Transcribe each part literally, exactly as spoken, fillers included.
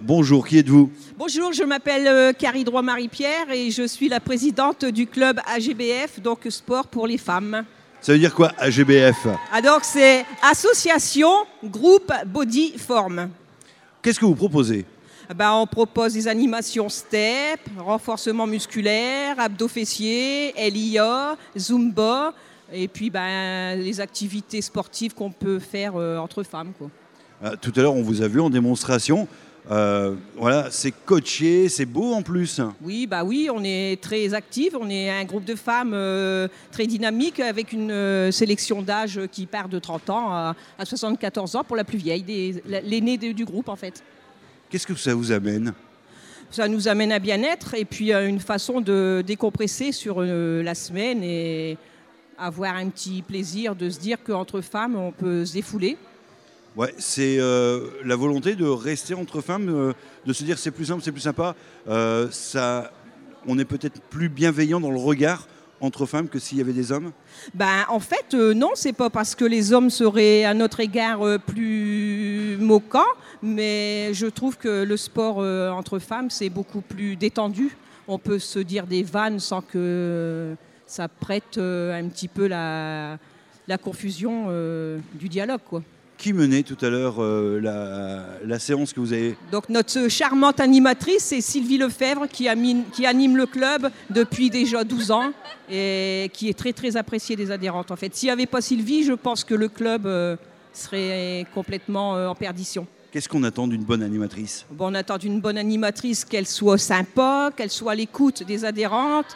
Bonjour, qui êtes-vous? Bonjour, je m'appelle euh, Carrie Droit-Marie-Pierre et je suis la présidente du club A G B F, donc Sport pour les femmes. Ça veut dire quoi, A G B F? Ah, donc c'est Association Groupe Body Form. Qu'est-ce que vous proposez? Ben, on propose des animations step, renforcement musculaire, abdos fessiers, L I A, Zumba, et puis ben, les activités sportives qu'on peut faire euh, entre femmes, quoi. Euh, tout à l'heure, on vous a vu en démonstration. Euh, voilà, c'est coaché, c'est beau en plus. Oui, bah oui, on est très actifs. On est un groupe de femmes euh, très dynamique avec une euh, sélection d'âge qui part de trente ans à, à soixante-quatorze ans pour la plus vieille, des- la- l'aînée de- du groupe en fait. Qu'est-ce que ça vous amène? Ça nous amène à bien-être et puis euh, une façon de décompresser sur euh, la semaine et avoir un petit plaisir de se dire qu'entre femmes, on peut se défouler. Ouais, c'est euh, la volonté de rester entre femmes, euh, de se dire c'est plus simple, c'est plus sympa. Euh, ça, on est peut-être plus bienveillant dans le regard entre femmes que s'il y avait des hommes. Ben, en fait, euh, non, c'est pas parce que les hommes seraient à notre égard euh, plus moquants, mais je trouve que le sport euh, entre femmes, c'est beaucoup plus détendu. On peut se dire des vannes sans que ça prête euh, un petit peu la, la confusion euh, du dialogue, quoi. Qui menait tout à l'heure euh, la, la séance que vous avez? Donc notre charmante animatrice, c'est Sylvie Lefebvre qui, amine- qui anime le club depuis déjà douze ans et qui est très très appréciée des adhérentes. En fait, s'il n'y avait pas Sylvie, je pense que le club euh, serait complètement euh, en perdition. Qu'est-ce qu'on attend d'une bonne animatrice? Bon, on attend d'une bonne animatrice qu'elle soit sympa, qu'elle soit à l'écoute des adhérentes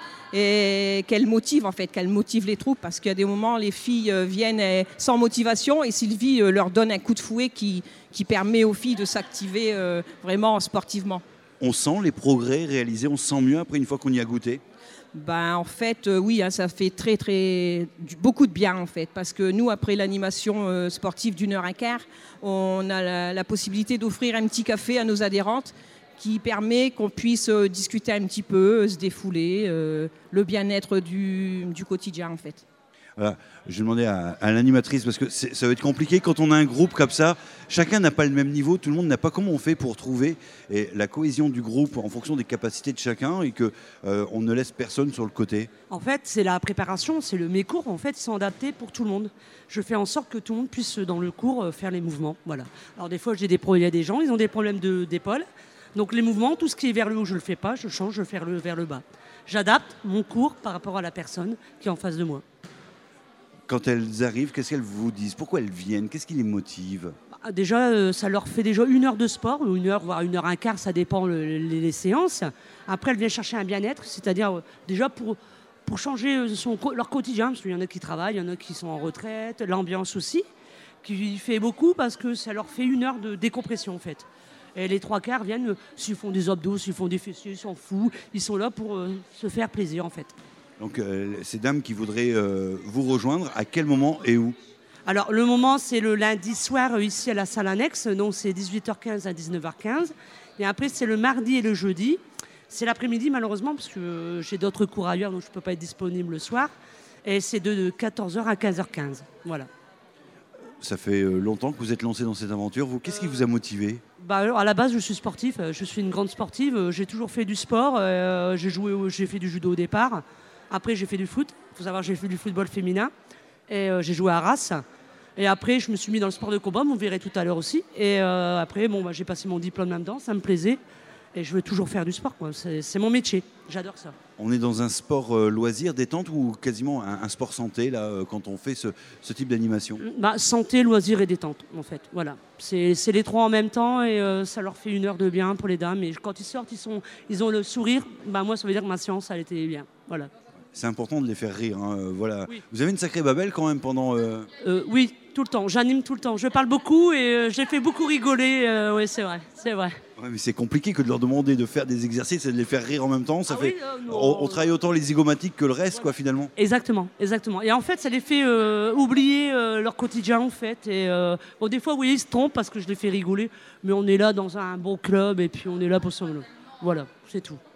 et qu'elle motive en fait, qu'elle motive les troupes parce qu'il y a des moments les filles euh, viennent euh, sans motivation et Sylvie euh, leur donne un coup de fouet qui, qui permet aux filles de s'activer euh, vraiment sportivement. On sent les progrès réalisés, on se sent mieux après une fois qu'on y a goûté. Ben, en fait, euh, oui, hein, ça fait très, très, du- beaucoup de bien, en fait, parce que nous, après l'animation euh, sportive d'une heure et quart, on a la, la possibilité d'offrir un petit café à nos adhérentes qui permet qu'on puisse euh, discuter un petit peu, euh, se défouler, euh, le bien-être du, du quotidien, en fait. Voilà. Je demandais à, à l'animatrice, parce que c'est- ça va être compliqué quand on a un groupe comme ça. Chacun n'a pas le même niveau, tout le monde n'a pas comment on fait pour trouver et la cohésion du groupe en fonction des capacités de chacun et qu'on on ne laisse personne sur le côté. En fait, c'est la préparation, c'est le mes cours. En fait, ils sont adaptés pour tout le monde. Je fais en sorte que tout le monde puisse, dans le cours, euh, faire les mouvements. Voilà. Alors, des fois, j'ai des problèmes, il y a des gens, ils ont des problèmes de- d'épaule. Donc, les mouvements, tout ce qui est vers le haut, je ne le fais pas. Je change, je fais le, vers le bas. J'adapte mon cours par rapport à la personne qui est en face de moi. Quand elles arrivent, qu'est-ce qu'elles vous disent? Pourquoi elles viennent? Qu'est-ce qui les motive? Bah, déjà, euh, ça leur fait déjà une heure de sport, ou une heure, voire une heure un quart, ça dépend le- les, les séances. Après, elles viennent chercher un bien-être, c'est-à-dire euh, déjà pour, pour changer euh, son, co- leur quotidien, parce qu'il y en a qui travaillent, il y en a qui sont en retraite, l'ambiance aussi, qui fait beaucoup parce que ça leur fait une heure de décompression en fait. Et les trois quarts viennent, euh, s'ils font des abdos, s'ils font des fessiers, ils s'en foutent, ils sont là pour euh, se faire plaisir en fait. Donc, euh, ces dames qui voudraient euh, vous rejoindre, à quel moment et où? Alors, le moment, c'est le lundi soir, euh, ici à la salle annexe. Donc, c'est dix-huit heures quinze à dix-neuf heures quinze. Et après, c'est le mardi et le jeudi. C'est l'après-midi, malheureusement, parce que euh, j'ai d'autres cours ailleurs, donc je ne peux pas être disponible le soir. Et c'est de quatorze heures à quinze heures quinze. Voilà. Ça fait euh, longtemps que vous êtes lancé dans cette aventure. Vous, qu'est-ce qui vous a motivé? Bah, alors, à la base, je suis sportif. euh, Je suis une grande sportive. euh, J'ai toujours fait du sport. euh, J'ai joué, au- j'ai fait du judo au départ. Après, j'ai fait du foot. Il faut savoir que j'ai fait du football féminin. Et euh, j'ai joué à Arras. Et après, je me suis mis dans le sport de combat. Vous verrez tout à l'heure aussi. Et euh, après, bon, bah, j'ai passé mon diplôme là-dedans. Ça me plaisait. Et je veux toujours faire du sport, quoi. C'est c'est mon métier. J'adore ça. On est dans un sport euh, loisir, détente ou quasiment un, un sport santé là, euh, quand on fait ce, ce type d'animation? Bah, santé, loisirs et détente, en fait. Voilà. C'est c'est les trois en même temps et euh, ça leur fait une heure de bien pour les dames. Et quand ils sortent, ils, sont, ils ont le sourire. Bah, moi, ça veut dire que ma séance, elle était bien. Voilà. C'est important de les faire rire. Hein, euh, voilà. Oui. Vous avez une sacrée babelle quand même pendant. euh, Euh, oui, tout le temps. J'anime tout le temps. Je parle beaucoup et euh, j'ai fait beaucoup rigoler. Euh, oui, c'est vrai. C'est vrai. Ouais, mais c'est compliqué que de leur demander de faire des exercices et de les faire rire en même temps. Ça Ah fait. oui, euh, non. on, on travaille autant les zygomatiques que le reste, quoi, finalement. Exactement, exactement. Et en fait, ça les fait euh, oublier euh, leur quotidien, en fait. Et euh, bon, des fois, oui, ils se trompent parce que je les fais rigoler, mais on est là dans un bon club et puis on est là pour ça. Voilà, c'est tout.